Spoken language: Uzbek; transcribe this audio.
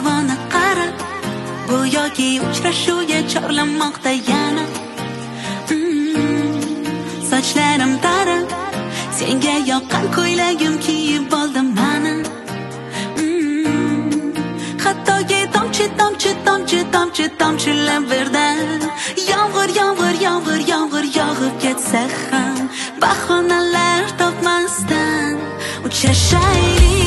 havoni qarab, go'yoki uchrashuvga chorlamoqda yana. Sochlarim tarab, senga yoqqan ko'ylagim kiyib oldim mana. Hattoki tomchi birdan yomg'ir yog'ib ketsa ham bahonalar topmasdan uchrashaylik.